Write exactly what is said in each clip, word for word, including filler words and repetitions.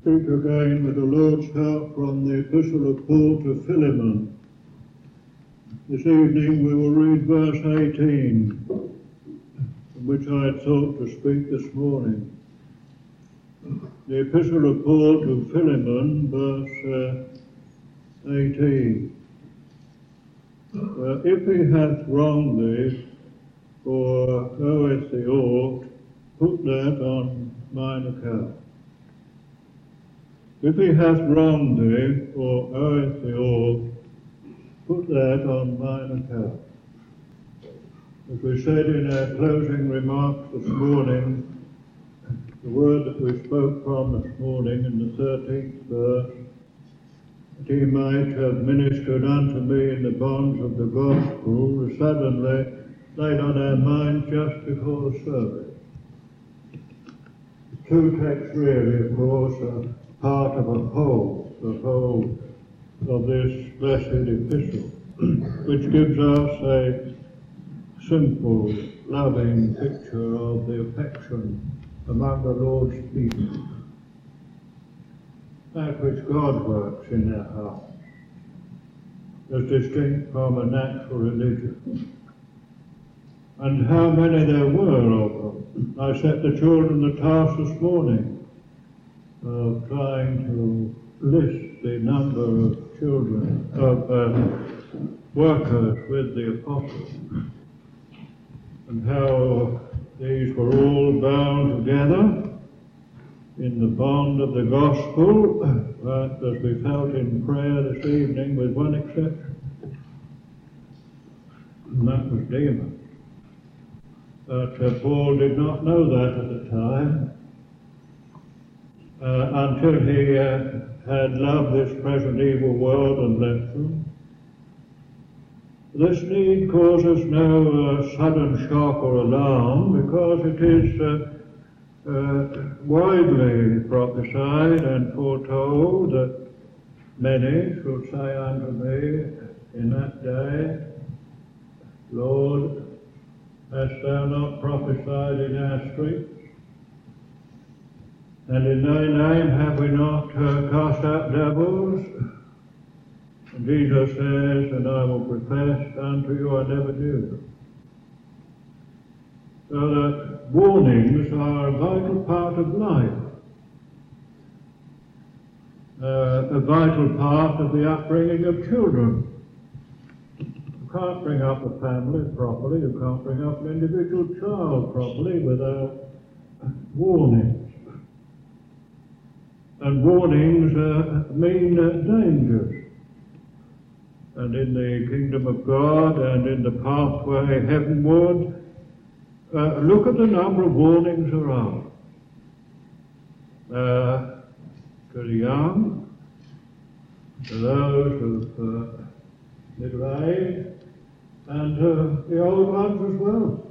Speak again with the Lord's help from the Epistle of Paul to Philemon. This evening we will read verse eighteen, from which I had thought to speak this morning. The Epistle of Paul to Philemon, verse uh, eighteen. Uh, if he hath wronged thee, or oweth thee aught, put that on mine account. If he hath wronged thee, or oweth thee aught, put that on mine account. As we said in our closing remarks this morning, the word that we spoke from this morning in the thirteenth verse, that he might have ministered unto me in the bonds of the gospel, was suddenly laid on our minds just before the service. The two texts really, of course, are part of a whole, the whole of this blessed epistle, which gives us a simple, loving picture of the affection among the Lord's people, that which God works in their hearts, as distinct from a natural religion. And how many there were of them. I set the children the task this morning of trying to list the number of children, of uh, workers with the apostles, and how these were all bound together in the bond of the gospel, but as we felt in prayer this evening, with one exception, and that was Demas. But uh, Paul did not know that at the time, uh, until he uh, had loved this present evil world and left them. This need causes no uh, sudden shock or alarm, because it is uh, uh, widely prophesied and foretold that many shall say unto me in that day, Lord, hast thou not prophesied in our streets? And in thy name have we not uh, cast out devils? And Jesus says, and I will profess unto you, I never knew them. So that warnings are a vital part of life, uh, a vital part of the upbringing of children. You can't bring up a family properly, you can't bring up an individual child properly without warnings. And warnings uh, mean uh, dangers. And in the kingdom of God and in the pathway heavenward, uh, look at the number of warnings there are. Uh, to the young, to those of uh, middle age, and to the old ones as well.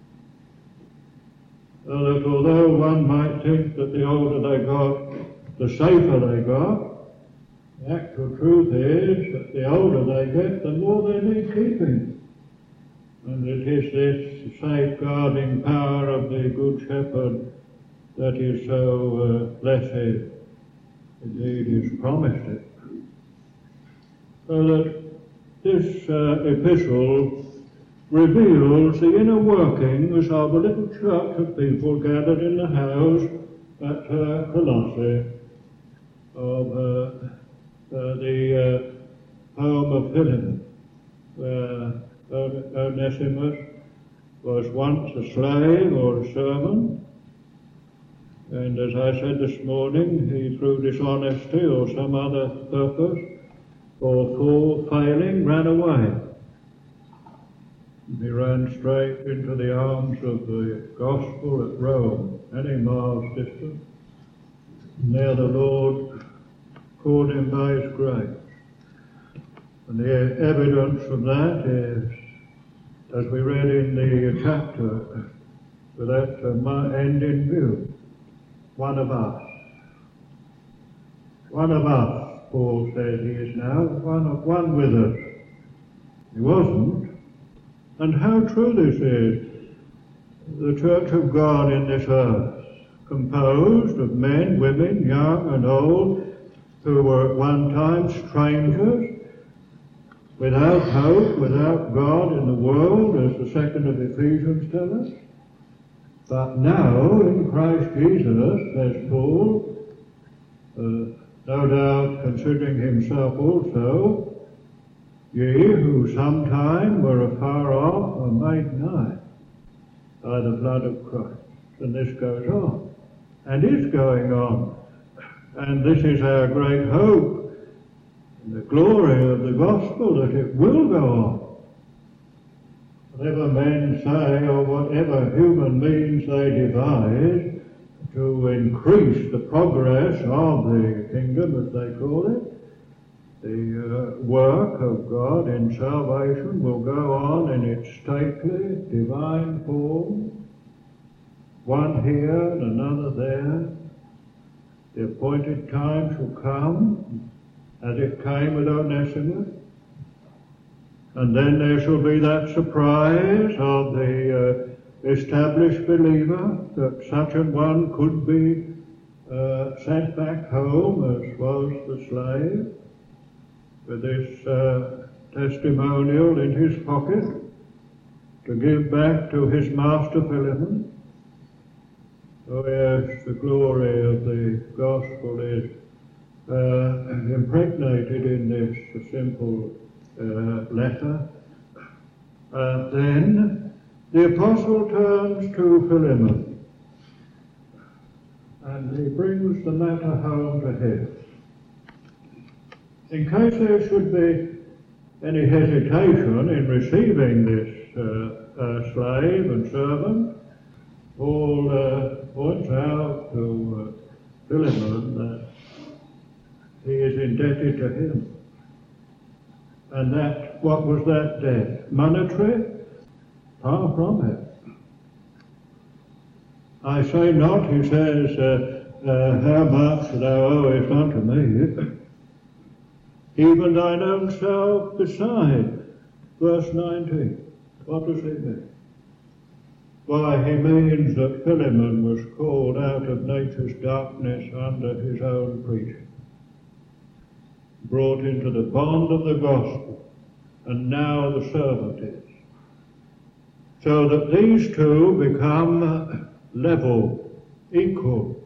So that although one might think that the older they got, the safer they got, the actual truth is that the older they get, the more they need keeping. And it is this safeguarding power of the Good Shepherd that is so uh, blessed. Indeed, he's promised it. So that this uh, epistle reveals the inner workings of a little church of people gathered in the house at uh, Colossae, of uh, uh, the uh, home of Philemon, where Onesimus was once a slave or a servant, and as I said this morning, he through dishonesty or some other purpose or for failing ran away. He ran straight into the arms of the gospel at Rome, many miles distant. And there the Lord called him by his grace. And the evidence of that is, as we read in the chapter, with that uh, end in view, one of us. One of us, Paul says he is now, one of one with us. He wasn't. And how true this is. The church of God in this earth composed of men, women, young and old, who were at one time strangers, without hope, without God in the world, as the second of Ephesians tells us. But now, in Christ Jesus, says Paul, uh, no doubt considering himself also, ye who sometime were afar off are made nigh by the blood of Christ. And this goes on, and is going on. And this is our great hope, and the glory of the gospel, that it will go on. Whatever men say, or whatever human means they devise to increase the progress of the kingdom, as they call it, the uh, work of God in salvation will go on in its stately, divine form, one here and another there. The appointed time shall come, as it came with Onesimus, and then there shall be that surprise of the uh, established believer that such an one could be uh, sent back home as was the slave, with this uh, testimonial in his pocket to give back to his master Philemon. Oh yes, the glory of the gospel is uh, impregnated in this simple uh, letter. Uh, then the apostle turns to Philemon, and he brings the matter home to him. In case there should be any hesitation in receiving this uh, uh, slave and servant, Paul uh, points out to uh, Philemon that he is indebted to him. And that, what was that debt? Monetary? Far from it. I say not, he says, uh, uh, how much thou owest unto me, even thine own self beside. Verse nineteen. What does he mean? Why, he means that Philemon was called out of nature's darkness under his own preaching, brought into the bond of the gospel, and now the servant is. So that these two become level, equal.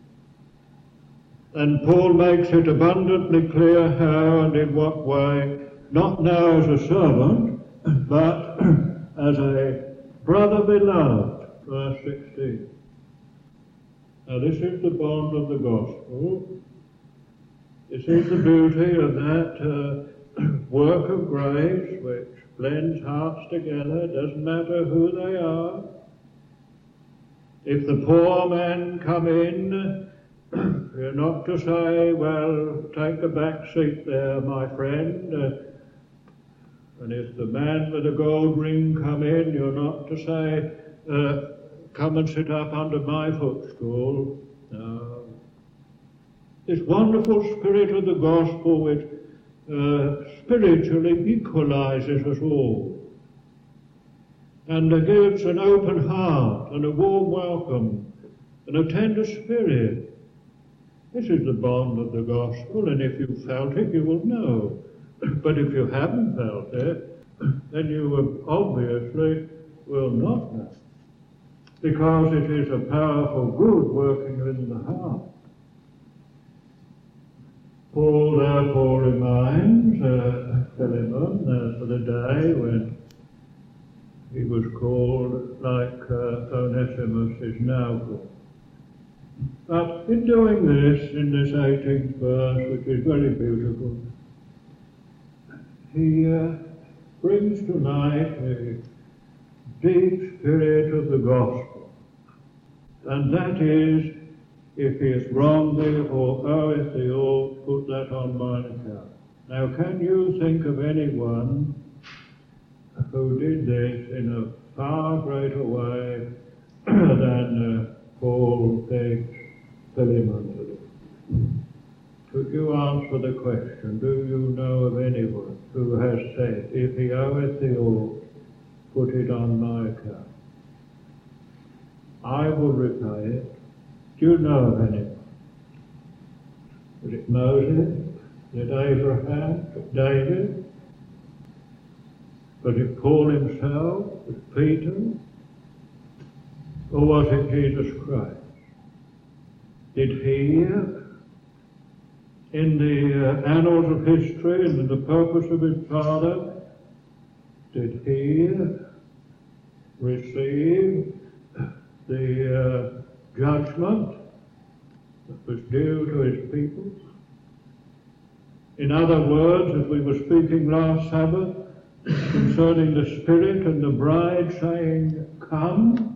And Paul makes it abundantly clear how and in what way, not now as a servant, but as a brother beloved, verse sixteen. Now this is the bond of the gospel. This is the beauty of that uh, work of grace which blends hearts together. It doesn't matter who they are. If the poor men come in, you're not to say, well, take a back seat there, my friend. Uh, and if the man with the gold ring come in, you're not to say, uh, come and sit up under my footstool. No. This wonderful spirit of the gospel which uh, spiritually equalizes us all and uh, gives an open heart and a warm welcome and a tender spirit. This is the bond of the gospel, and if you felt it, you will know. But if you haven't felt it, then you obviously will not know, because it is a powerful good working in the heart. Paul therefore reminds uh, Philemon uh, for the day when he was called like uh, Onesimus is now called. But in doing this, in this eighteenth verse, which is very beautiful, he uh, brings to light the deep spirit of the gospel, and that is, if he has wronged thee or oweth thee aught, put that on mine account. Now, can you think of anyone who did this in a far greater way than uh, Paul begs Philemon to do? Could you answer the question, do you know of anyone who has said, if he oweth thee aught, put it on my account? I will repay it. Do you know of any? Was it Moses? Was it Abraham? Was it David? Was it Paul himself? Was it Peter? Or was it Jesus Christ? Did he, in the uh, annals of history and in the purpose of his Father, did he receive the uh, judgment that was due to his people? In other words, as we were speaking last Sabbath concerning the Spirit and the bride saying, "Come,"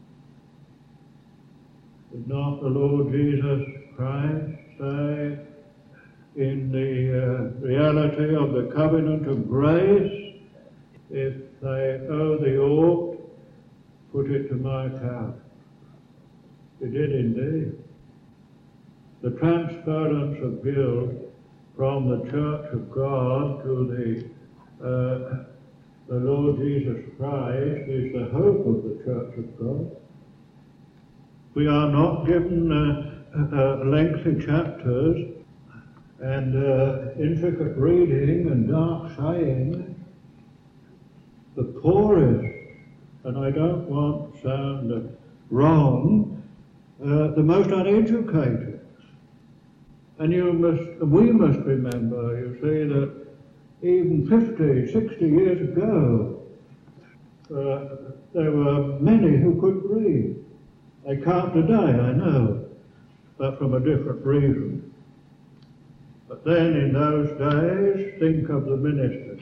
did not the Lord Jesus Christ say in the uh, reality of the covenant of grace, "If they owe the ought, put it to my account"? He did indeed. The transference of guilt from the Church of God to the, uh, the Lord Jesus Christ is the hope of the Church of God. We are not given uh, uh, lengthy chapters and uh, intricate reading and dark saying. The poorest, and I don't want to sound wrong, uh, the most uneducated. And you must, we must remember, you see, that even fifty, sixty years ago, uh, there were many who could read. They can't today, I know, but from a different reason. But then in those days, think of the ministers,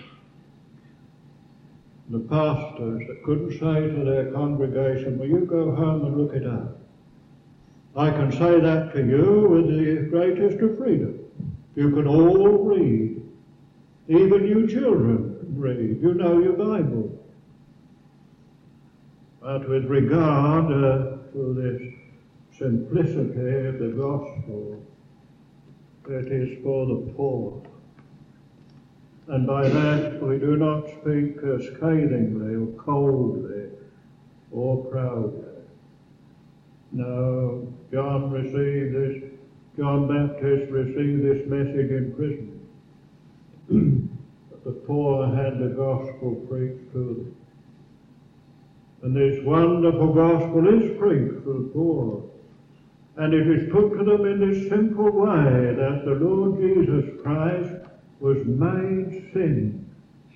the pastors that couldn't say to their congregation, "Will you go home and look it up?" I can say that to you with the greatest of freedom. You can all read. Even you children can read. You know your Bible. But with regard uh, to this simplicity of the gospel, it is for the poor. And by that we do not speak uh, scathingly or coldly or proudly. No, John received this, John Baptist received this message in prison. But the poor had the gospel preached to them. And this wonderful gospel is preached to the poor. And it is put to them in this simple way that the Lord Jesus Christ was made sin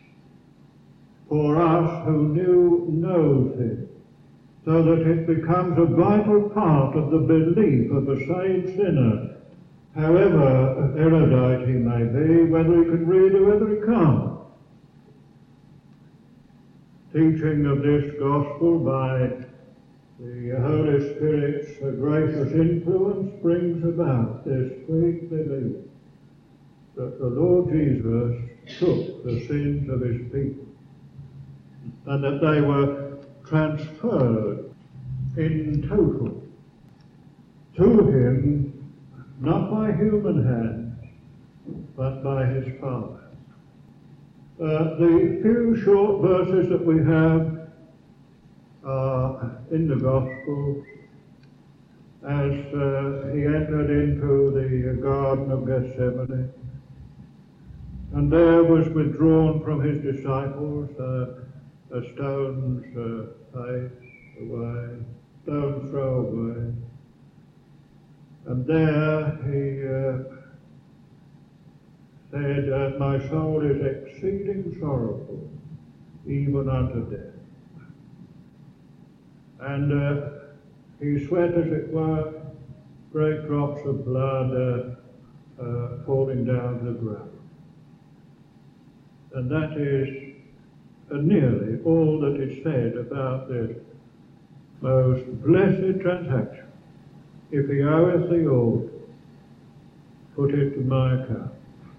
for us who knew no sin, so that it becomes a vital part of the belief of a saved sinner, however erudite he may be, whether he can read or whether he can't. Teaching of this gospel by the Holy Spirit's gracious influence brings about this sweet belief that the Lord Jesus took the sins of his people and that they were transferred in total to him, not by human hands, but by his Father. Uh, the few short verses that we have uh, in the Gospel, as uh, he entered into the Garden of Gethsemane, and there was withdrawn from his disciples uh, a stone's uh, face away, stone's throw away, and there he uh, said, uh, "My soul is exceeding sorrowful, even unto death." And uh, he sweat, as it were, great drops of blood uh, uh, falling down to the ground. And that is uh, nearly all that is said about this most blessed transaction. If he oweth thee aught, put it to my account.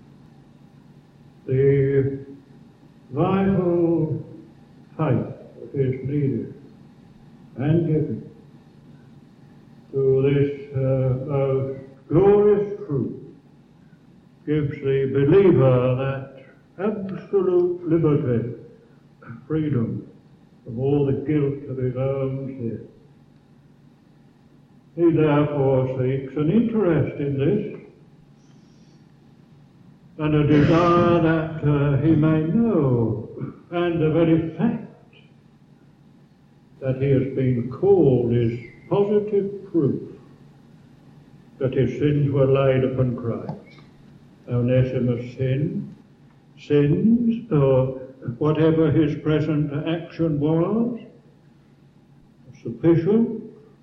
The vital faith that is needed and given to this uh, most glorious truth gives the believer that absolute liberty, freedom from all the guilt of his own sin. He therefore seeks an interest in this and a desire that uh, he may know, and the very fact that he has been called is positive proof that his sins were laid upon Christ. Onesimus' sin, sins, or whatever his present action was, sufficient,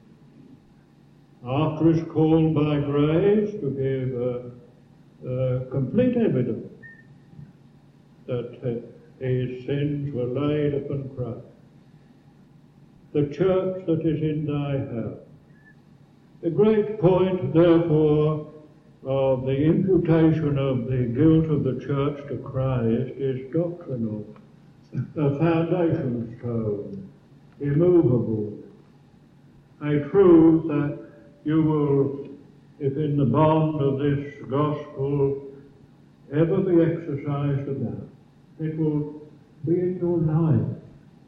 after his call by grace, to give uh, uh, complete evidence that uh, his sins were laid upon Christ. The church that is in thy house. The great point, therefore, of the imputation of the guilt of the church to Christ is doctrinal, a foundation stone, immovable, a truth that you will, if in the bond of this gospel, ever be exercised about. It will be in your life.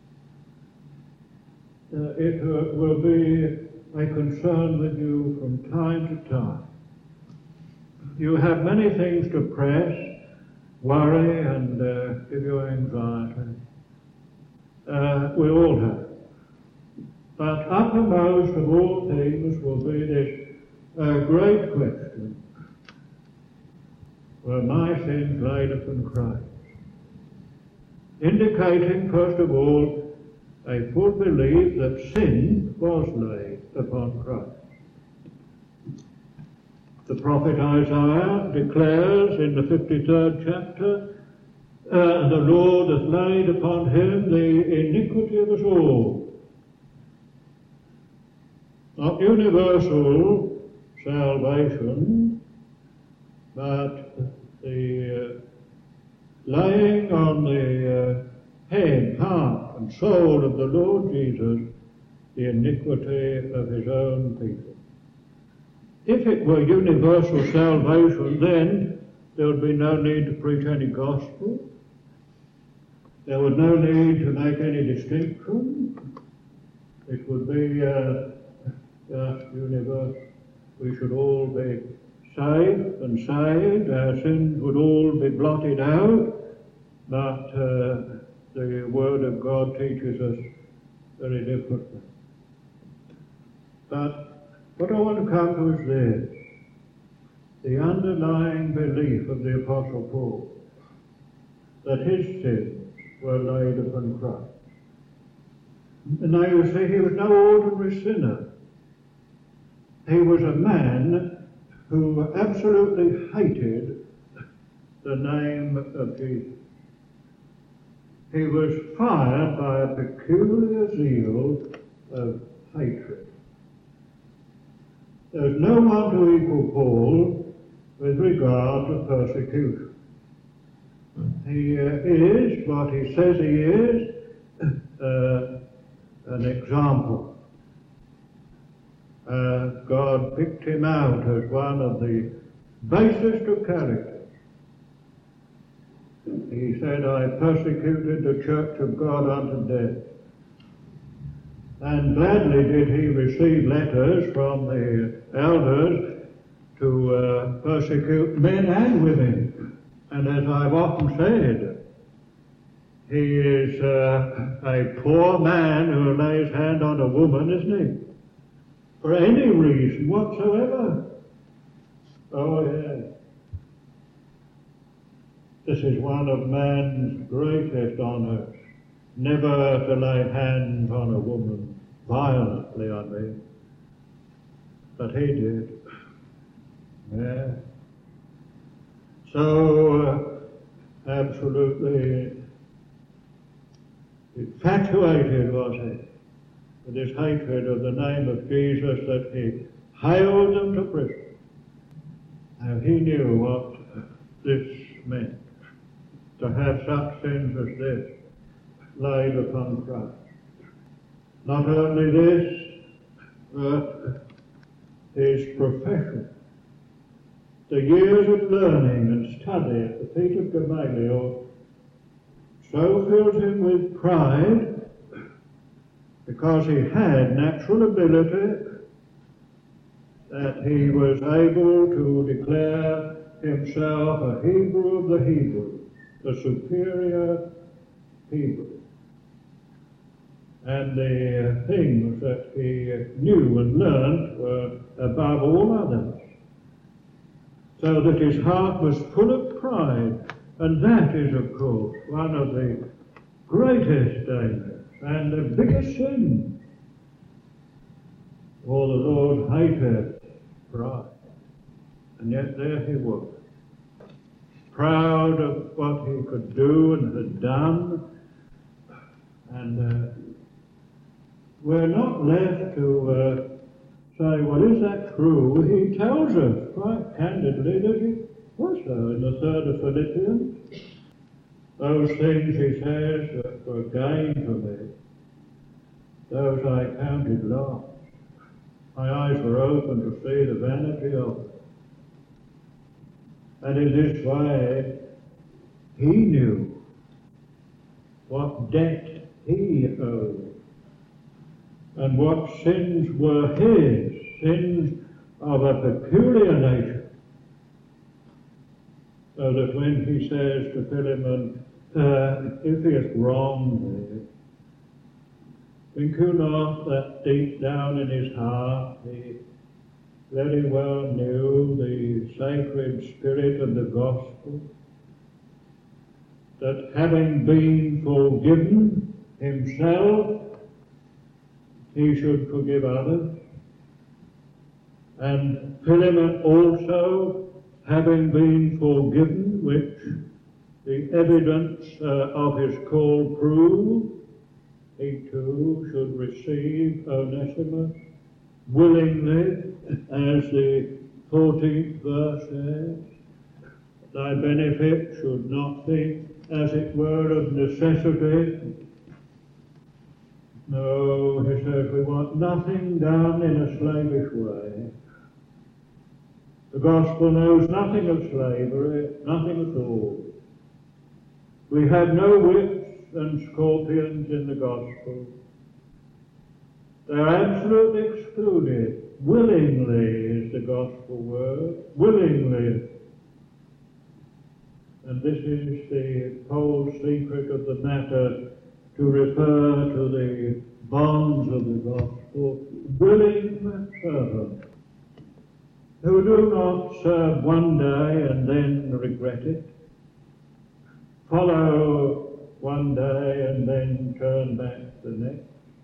Uh, it uh, will be a concern with you from time to time. You have many things to press, worry, and uh, give you anxiety. Uh, we all have. But uppermost of all things will be this uh, great question: were my sins laid upon Christ? Indicating, first of all, a full belief that sin was laid upon Christ. The prophet Isaiah declares in the fifty-third chapter, uh, the Lord hath laid upon him the iniquity of us all. Not universal salvation, but the uh, laying on the uh, head, heart and soul of the Lord Jesus the iniquity of his own people. If it were universal salvation, then there would be no need to preach any gospel. There would no need to make any distinction. It would be uh, just universal. We should all be safe and saved. Our sins would all be blotted out. But uh, the Word of God teaches us very differently. But what I want to come to is this: the underlying belief of the Apostle Paul that his sins were laid upon Christ. And now you see, he was no ordinary sinner. He was a man who absolutely hated the name of Jesus. He was fired by a peculiar zeal of hatred. There's no one to equal Paul with regard to persecution. He uh, is what he says he is, uh, an example. Uh, God picked him out as one of the basest of characters. He said, I persecuted the church of God unto death. And gladly did he receive letters from the elders to uh, persecute men and women. And as I've often said, he is uh, a poor man who lays hand on a woman, isn't he? For any reason whatsoever. Oh, yes. This is one of man's greatest honours, never to lay hands on a woman, violently, I mean. But he did. Yeah. So, uh, absolutely infatuated was he with his hatred of the name of Jesus, that he haled them to prison. Now he knew what this meant, to have such sins as this laid upon Christ. Not only this, but his profession. The years of learning and study at the feet of Gamaliel so filled him with pride, because he had natural ability that he was able to declare himself a Hebrew of the Hebrews, the superior Hebrew. And the things that he knew and learnt were above all others, so that his heart was full of pride. And that is, of course, one of the greatest dangers and the biggest sins. For the Lord hated pride. And yet there he was, proud of what he could do and had done. And uh, we're not left to uh, say, well, is that true? He tells us quite candidly that it was so in the third of Philippians. Those things, he says, that were gain for me, those I counted loss. My eyes were open to see the vanity of it. And in this way, he knew what debt he owed and what sins were his, sins of a peculiar nature. So that when he says to Philemon, uh, if he has wronged thee, think you not that deep down in his heart he very well knew the sacred spirit of the gospel, that having been forgiven himself, he should forgive others, and Philemon also, having been forgiven, which the evidence uh, of his call proved, he too should receive Onesimus willingly, as the fourteenth verse says. Thy benefit should not be, as it were, of necessity. No, he says, we want nothing done in a slavish way. The gospel knows nothing of slavery, nothing at all. We have no whips and scorpions in the gospel. They are absolutely excluded. Willingly is the gospel word. Willingly. And this is the whole secret of the matter, to refer to the bonds of the gospel. Willing servants who do not serve one day and then regret it, follow one day and then turn back the next.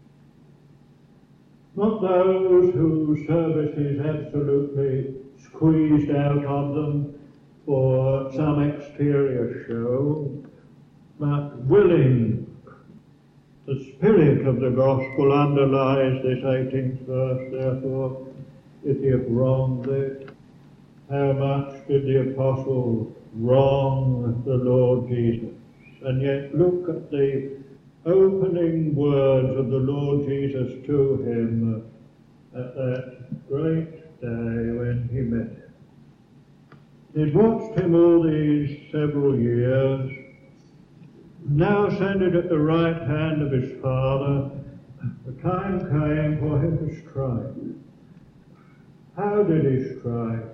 Not those whose service is absolutely squeezed out of them for some exterior show, but willing. The spirit of the gospel underlies this eighteenth verse, therefore, if he have wronged thee, how much did the apostle wrong the Lord Jesus? And yet look at the opening words of the Lord Jesus to him at that great day when he met him. He'd watched him all these several years, now ascended at the right hand of his Father. The time came for him to strike. How did he strike?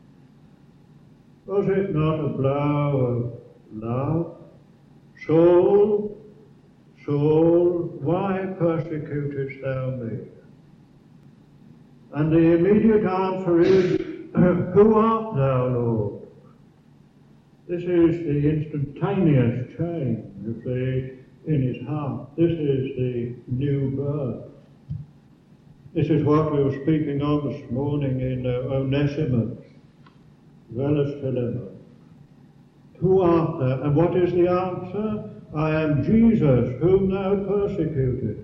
Was it not a blow of love? Saul, Saul, why persecutest thou me? And the immediate answer is, who art thou, Lord? This is the instantaneous change of the, in his heart. This is the new birth. This is what we were speaking of this morning in uh, Onesimus, as well as Philemon. Who art thou? And what is the answer? I am Jesus, whom thou persecutest.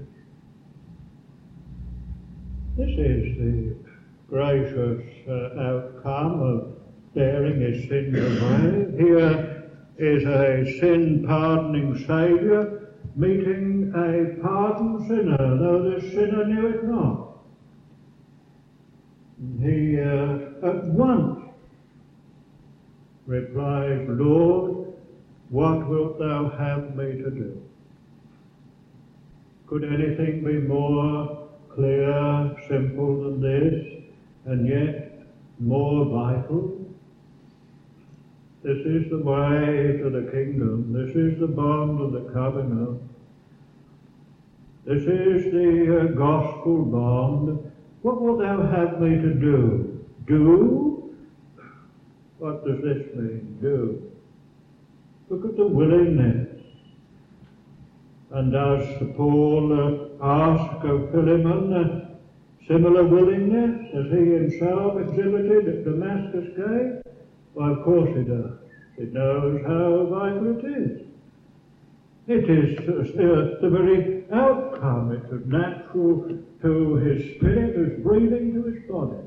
This is the gracious uh, outcome of bearing his sins away. Here is a sin-pardoning Saviour meeting a pardoned sinner, though the sinner knew it not. He uh, at once replies, Lord, what wilt thou have me to do? Could anything be more clear, simple than this? and yet more vital. This is the way to the kingdom. This is the bond of the covenant. This is the uh, gospel bond. What wilt thou have me to do? Do? What does this mean, do? Look at the willingness. And does Paul uh, ask of Philemon a similar willingness as he himself exhibited at Damascus Gate? Well, of course he does. He knows how vital it is. It is uh, the very outcome. It is natural to his spirit as breathing to his body.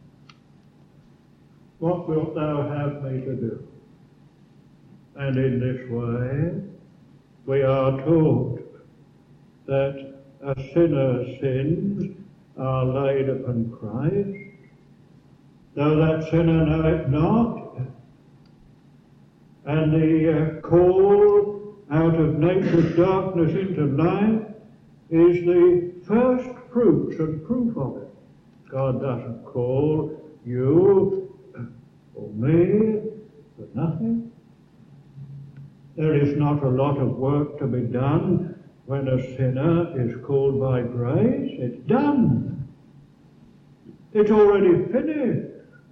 What wilt thou have me to do? And in this way, we are taught that a sinner's sins are laid upon Christ, though that sinner know it not, and the uh, call out of nature's darkness into light is the first fruits and proof of it. God doesn't call you or me for nothing. There is not a lot of work to be done when a sinner is called by grace. It's done. It's already finished.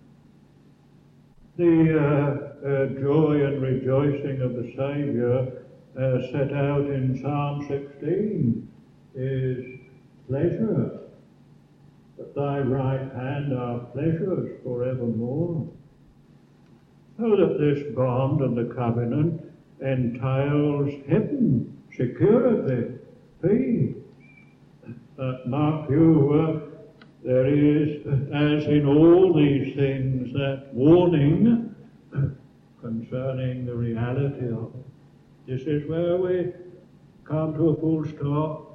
The uh, uh, joy and rejoicing of the Saviour uh, set out in Psalm sixteen is pleasure. At thy right hand are pleasures forevermore. So that this bond of the covenant entails heaven, security, peace. Uh, mark you, uh, there is, as in all these things, that warning concerning the reality of it. This is where we come to a full stop.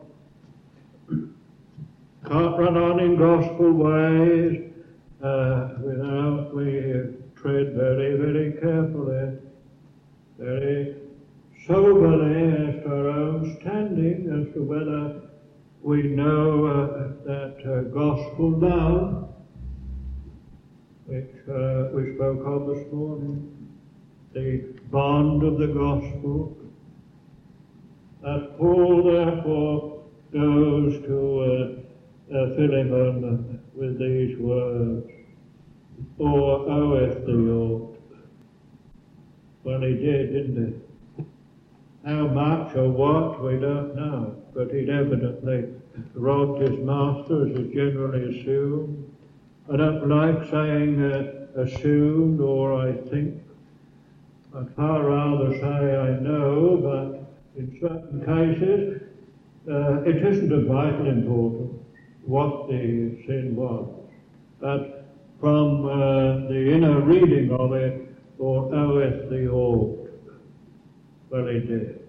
Can't run on in gospel ways uh, without we tread very, very carefully, very soberly as to our own standing, as to whether we know uh, that uh, gospel love, which uh, we spoke of this morning, the bond of the gospel, that Paul therefore goes to uh, uh, Philemon with these words, or oweth thee aught. Well, he did, didn't he? How much or what, we don't know, but he'd evidently robbed his master, as is generally assumed. I don't like saying uh, assumed or I think. I'd far rather say I know, but in certain cases uh, it isn't of vital importance what the sin was. But from uh, the inner reading of it, or oweth thee aught, well, he did.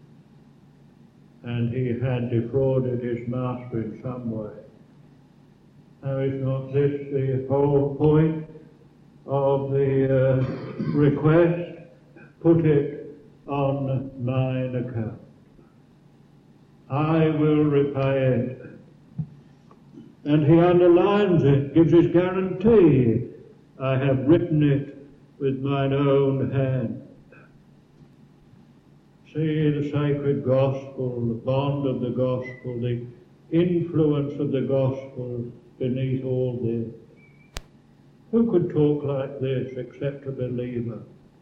And he had defrauded his master in some way. Now, is not this the whole point of the uh, request? Put it on mine account. I will repay it. And he underlines it, gives his guarantee. I have written it with mine own hand. See the sacred gospel, the bond of the gospel, the influence of the gospel beneath all this. Who could talk like this except a believer?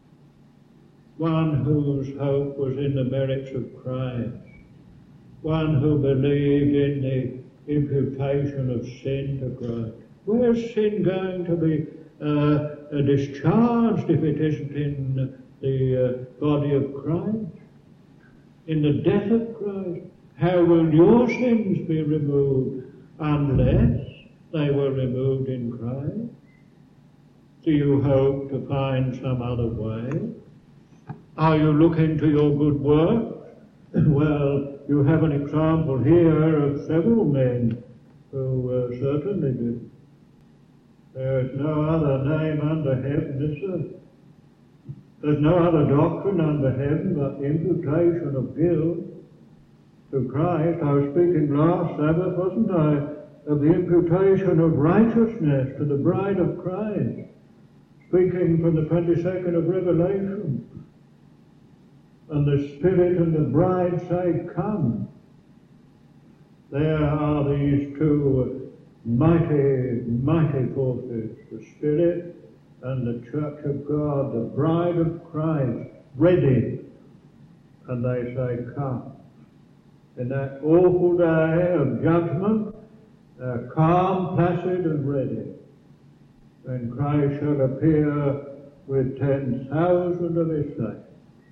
One whose hope was in the merits of Christ. One who believed in the imputation of sin to Christ. Where's sin going to be uh, discharged if it isn't in the uh, body of Christ? In the death of Christ? How will your sins be removed unless they were removed in Christ? Do you hope to find some other way? Are you looking to your good works? Well, you have an example here of several men who uh, certainly did. There is no other name under heaven, is there? There's no other doctrine under heaven but the imputation of guilt to Christ. I was speaking last Sabbath, wasn't I, of the imputation of righteousness to the bride of Christ, speaking from the twenty-second of Revelation. And the Spirit and the bride say, come. There are these two mighty, mighty forces, the Spirit and the Church of God, the bride of Christ, ready. And they say, come. In that awful day of judgment, uh, calm, placid, and ready, when Christ shall appear with ten thousand of his saints.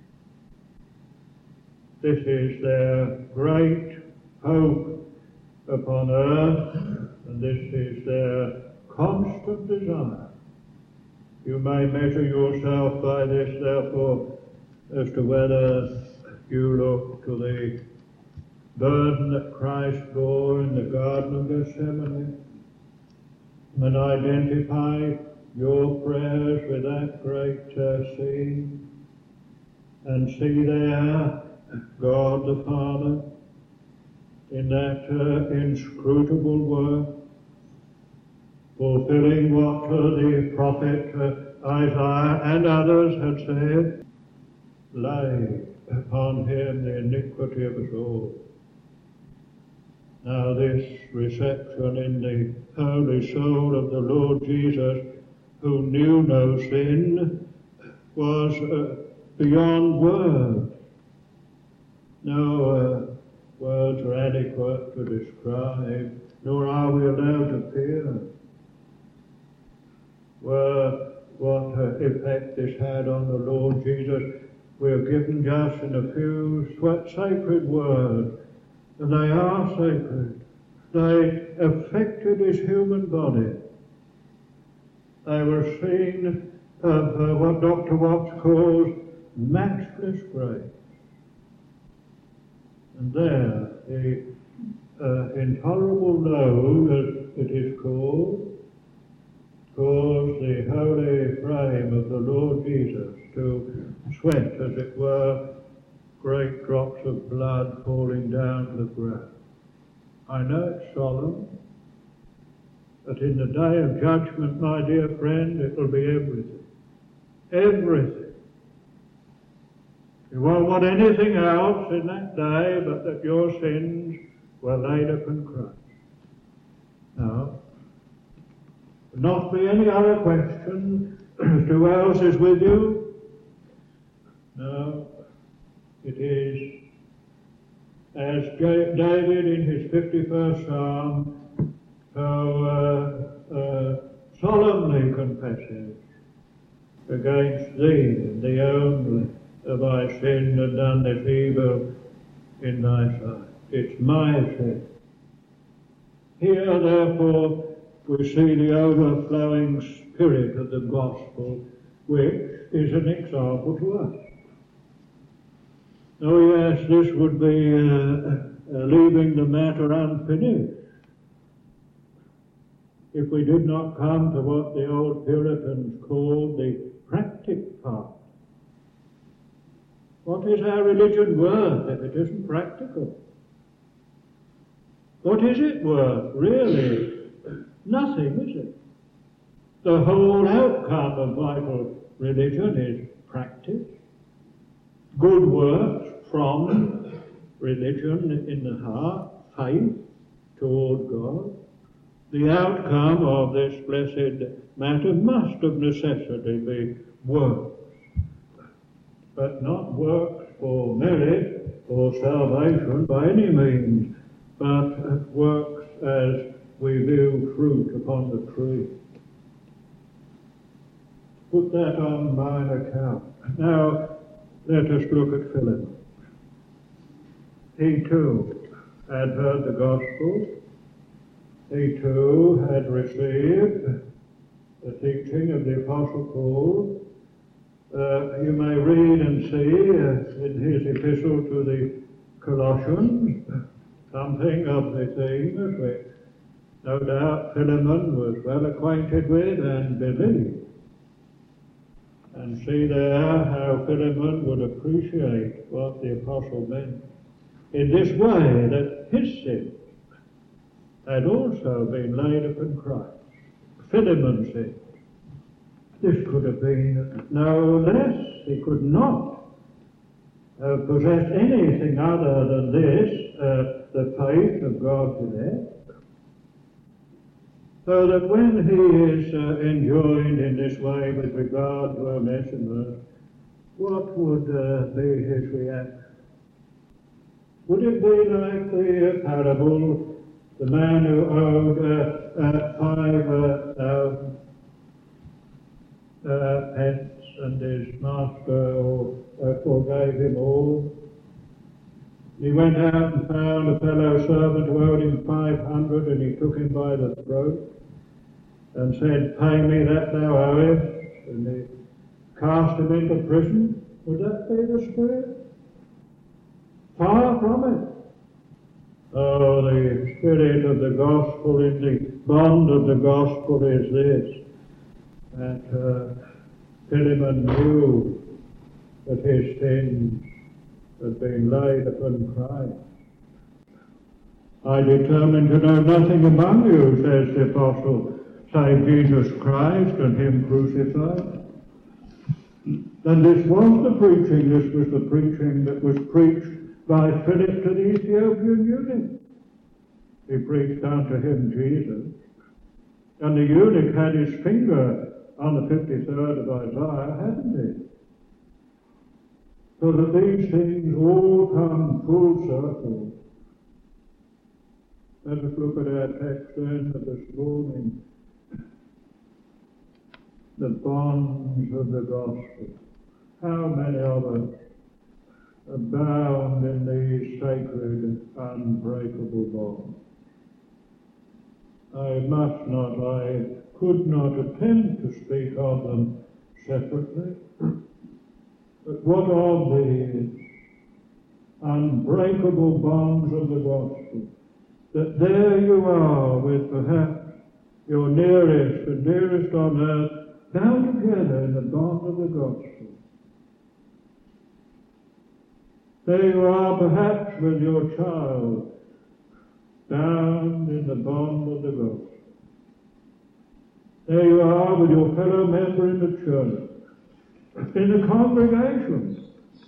This is their great hope upon earth, and this is their constant desire. You may measure yourself by this, therefore, as to whether you look to the burden that Christ bore in the Garden of Gethsemane and identify your prayers with that great uh, scene, and see there God the Father in that uh, inscrutable work, fulfilling what uh, the prophet uh, Isaiah and others had said, lay upon him the iniquity of us all. Now this reception in the holy soul of the Lord Jesus, who knew no sin, was uh, beyond words. No uh, words are adequate to describe, nor are we allowed to fear. Were what uh, effect this had on the Lord Jesus, we are given just in a few sacred words, and they are sacred. They affected his human body. They were seen of uh, what Doctor Watts calls matchless grace. And there, the uh, intolerable load, as it is called, caused the holy frame of the Lord Jesus to sweat, as it were, great drops of blood falling down to the ground. I know it's solemn, but in the day of judgment, my dear friend, it will be everything. Everything. You won't want anything else in that day but that your sins were laid upon Christ. Now, not be any other question as to who else is with you. No, it is as David in his fifty-first Psalm so uh, uh, solemnly confesses, against thee, thee only, have I sinned and done this evil in thy sight. It's my sin. Here, therefore, we see the overflowing spirit of the gospel, which is an example to us. Oh yes, this would be uh, uh, leaving the matter unfinished if we did not come to what the old Puritans called the practic part. What is our religion worth if it isn't practical? What is it worth, really? Nothing, is it? The whole outcome of vital religion is practice. Good works from religion in the heart, faith toward God. The outcome of this blessed matter must of necessity be works, but not works for merit or salvation by any means, but works as we view fruit upon the tree. Put that on mine account. Now, let us look at Philip. He too had heard the gospel. He too had received the teaching of the Apostle Paul. Uh, you may read and see uh, in his epistle to the Colossians something of the things which no doubt Philemon was well acquainted with and believed. And see there how Philemon would appreciate what the apostle meant in this way, that his sins had also been laid upon Christ. Philemon said, this could have been no less. He could not have possessed anything other than this, uh, the faith of God's elect. So that when he is uh, enjoined in this way with regard to Onesimus, what would uh, be his reaction? Would it be like the uh, parable, the man who owed uh, uh, five uh, thousand uh, pence and his master uh, forgave him all? He went out and found a fellow servant who owed him five hundred, and he took him by the throat and said, pay me that thou owest, and he cast him into prison. Would that be the Spirit? Far from it. Oh, the spirit of the gospel, in the bond of the gospel is this, that uh, Philemon knew that his sins had been laid upon Christ. I determined to know nothing among you, says the apostle, save Jesus Christ and him crucified. And this was the preaching, this was the preaching that was preached by Philip to the Ethiopian eunuch. He preached unto him Jesus. And the eunuch had his finger on the fifty-third of Isaiah, hadn't he? So that these things all come full circle. Let us look at our text then of this morning. The bonds of the gospel. How many of us are bound in these sacred, unbreakable bonds? I must not, I could not attempt to speak of them separately. But what of these unbreakable bonds of the gospel? That there you are with perhaps your nearest and dearest on earth, bound together in the bond of the gospel. There you are perhaps with your child, bound in the bond of the gospel. There you are with your fellow member in the church, in the congregation,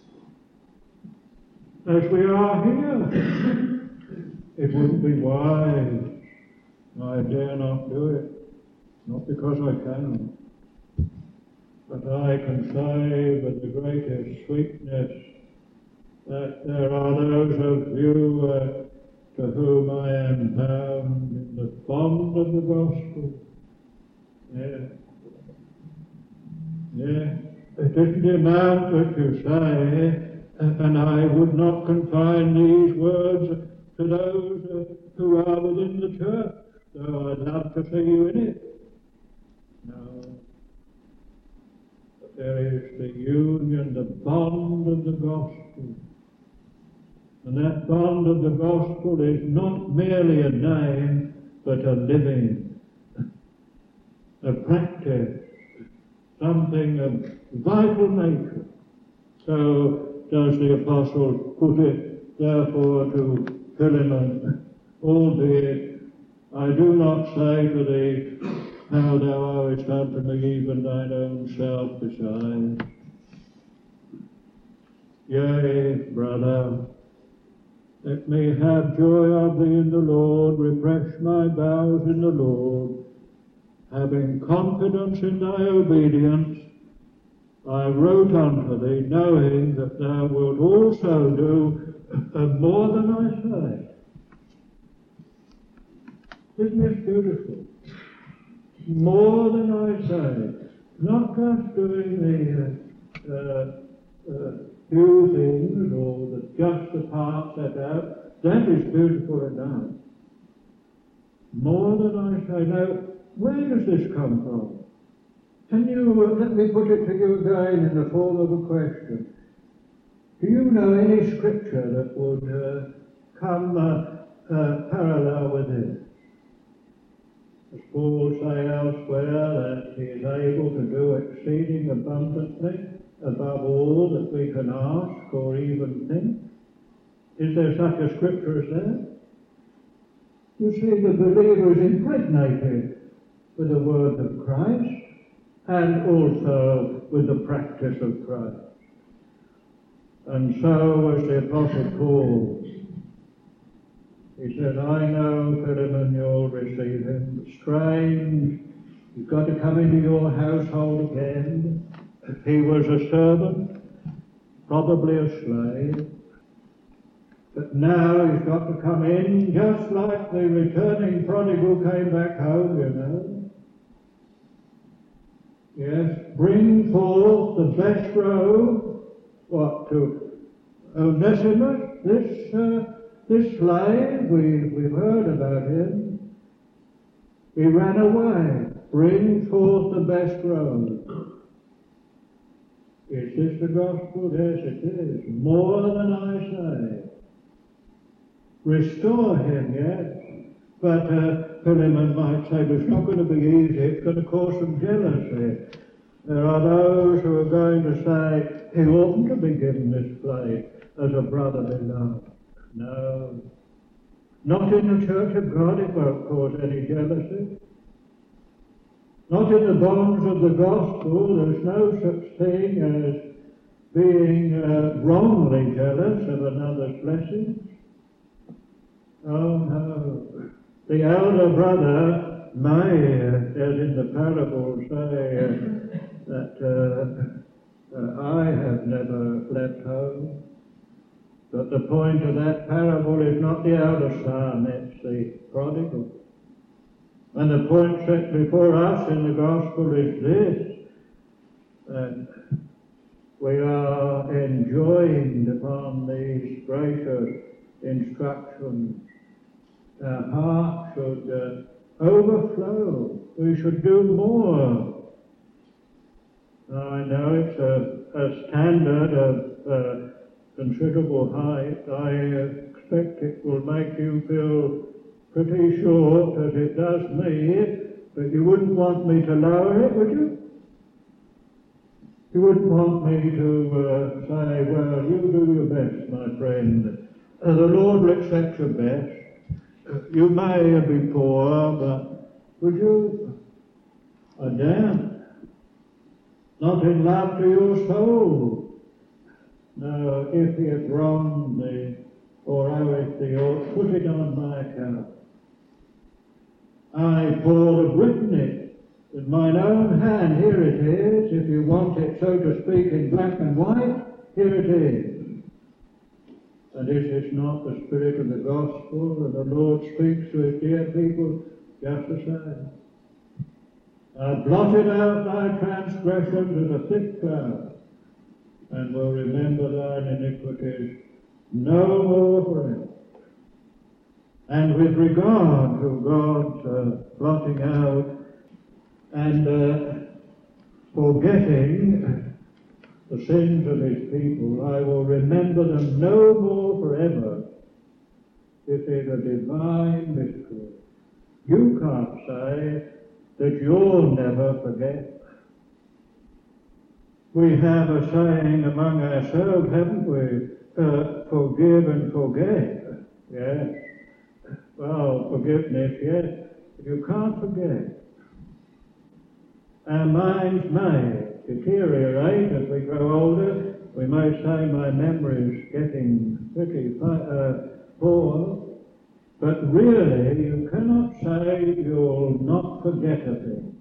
as we are here. It wouldn't be wise. I dare not do it, not because I cannot. But I can say with the greatest sweetness that there are those of you uh, to whom I am bound in the bond of the gospel. Yes. Yes. It isn't the amount that you say, and I would not confine these words to those uh, who are within the church, though I'd love to see you in it. No. There is the union, the bond of the gospel. And that bond of the gospel is not merely a name, but a living, a practice, something of vital nature. So does the apostle put it, therefore, to Philemon, albeit I do not say to thee, how thou owest unto me even thine own self besides. Yea, brother, let me have joy of thee in the Lord, refresh my bowels in the Lord. Having confidence in thy obedience, I wrote unto thee, knowing that thou wilt also do more than I say. Isn't this beautiful? More than I say. Not just doing the uh, uh, few things or the, just the part set out. That is beautiful enough. More than I say. Now, where does this come from? Can you, uh, let me put it to you again in the form of a question. Do you know any scripture that would uh, come uh, uh, parallel with this? Does Paul say elsewhere that he is able to do exceeding abundantly above all that we can ask or even think? Is there such a scripture as that? You see, the believer is impregnated with the word of Christ and also with the practice of Christ. And so, as the Apostle Paul, he said, I know, Philemon, you'll receive him. Strange, you've got to come into your household again. He was a servant, probably a slave. But now he's got to come in, just like the returning prodigal came back home, you know. Yes, bring forth the best robe. What, to Onesimus, this uh, this slave, we, we've heard about him. He ran away. Bring forth the best robe. Is this the gospel? Yes, it is. More than I say. Restore him, yes. But uh, Philemon might say, but it's not going to be easy. It's going to cause some jealousy. There are those who are going to say, he oughtn't to be given this place as a brother beloved. No. Not in the church of God, it won't cause any jealousy. Not in the bonds of the gospel. There's no such thing as being uh, wrongly jealous of another's blessings. Oh no. The elder brother may, uh, as in the parable, say uh, that uh, uh, I have never left home. But the point of that parable is not the elder son, it's the prodigal. And the point set before us in the gospel is this, that we are enjoined upon these gracious instructions. Our heart should uh, overflow. We should do more. Now, I know it's a, a standard of uh, considerable height. I expect it will make you feel pretty short, as it does me, but you wouldn't want me to lower it, would you? You wouldn't want me to uh, say, well, you do your best, my friend. Uh, the Lord will accept your best. Uh, you may be poor, but would you? I doubt. Not in love to your soul. No, if he hath wronged thee, or oweth thee aught, put it on my account. I, Paul, have written it with mine own hand. Here it is. If you want it, so to speak, in black and white, here it is. And this is not the spirit of the gospel, and the Lord speaks to his dear people just the same. I blotted out thy transgressions as a thick cloud, and will remember thine iniquities no more forever. And with regard to God's uh, blotting out and uh, forgetting the sins of his people, I will remember them no more forever. It is a divine mystery. You can't say that you'll never forget. We have a saying among ourselves, haven't we? Uh, forgive and forget. Yes. Well, forgiveness, yes. But you can't forget. Our minds may deteriorate as we grow older. We may say my memory is getting pretty uh, poor. But really, you cannot say you'll not forget a thing.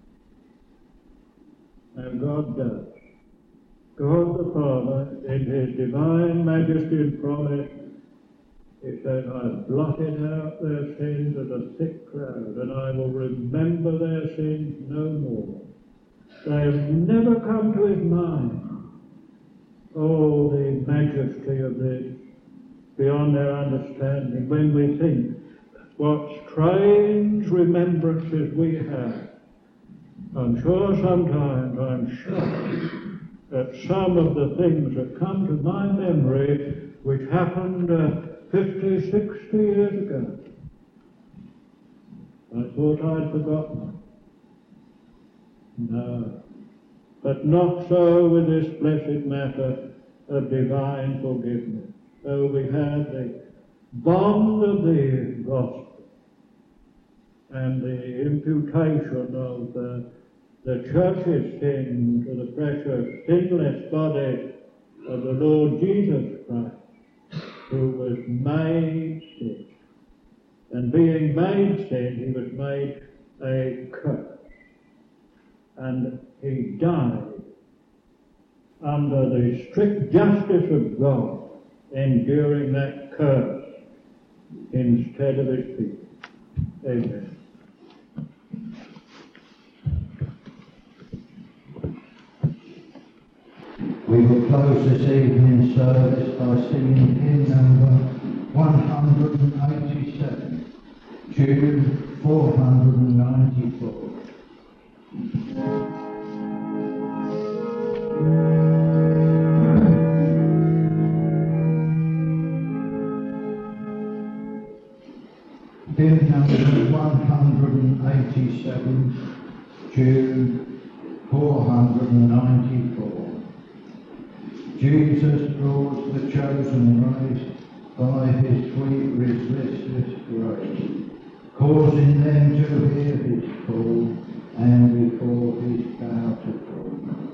And God does. God the Father, in his divine majesty and promise, he said, I've blotted out their sins as a thick cloud, and I will remember their sins no more. They have never come to his mind. Oh, the majesty of this, beyond their understanding, when we think what strange remembrances we have. I'm sure sometimes I'm shocked at some of the things that come to my memory which happened uh, fifty, sixty years ago. I thought I'd forgotten them. No. But not so with this blessed matter of divine forgiveness. So we have the bond of the gospel. and the imputation of the, the church's sin to the precious sinless body of the Lord Jesus Christ, who was made sin. And being made sin, he was made a curse. And he died under the strict justice of God, enduring that curse instead of his people. Amen. We will close this evening's service by singing hymn number one hundred eighty-seven, tune four hundred ninety-four. Hymn number one hundred eighty-seven, tune four hundred ninety-four. Jesus draws the chosen race by his sweet resistless grace, causing them to hear his call and before his power to fall.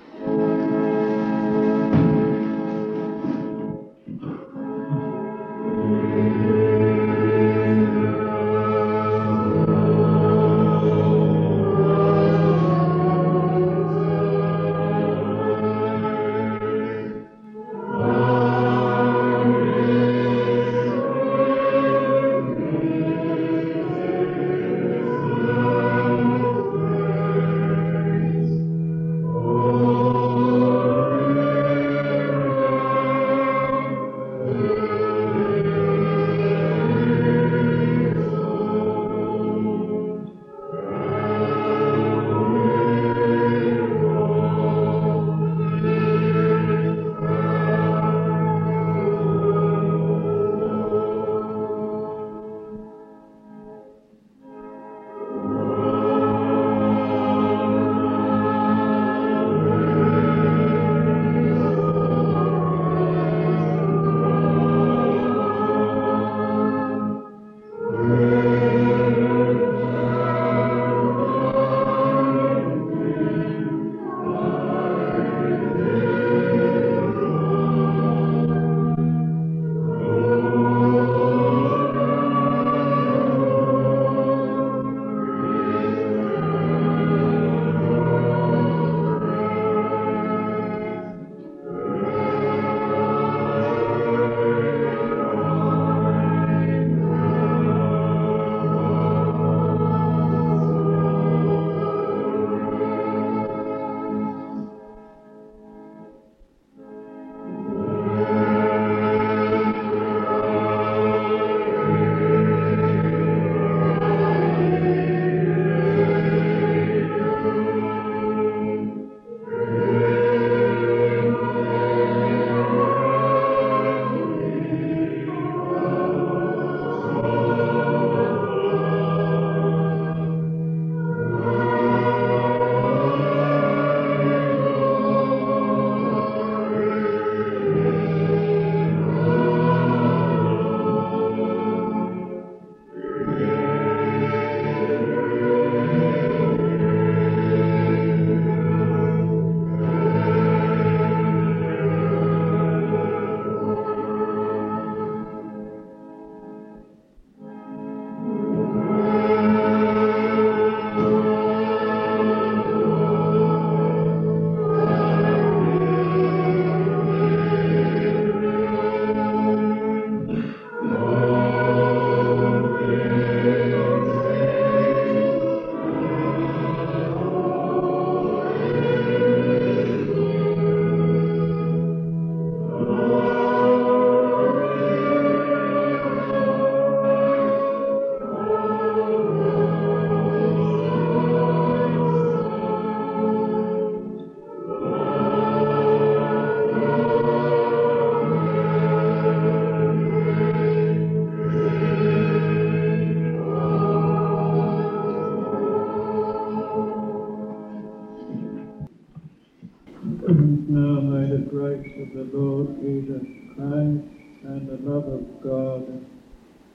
Now may the grace of the Lord Jesus Christ and the love of God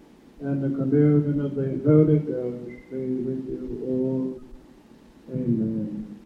and the communion of the Holy Ghost be with you all. Amen.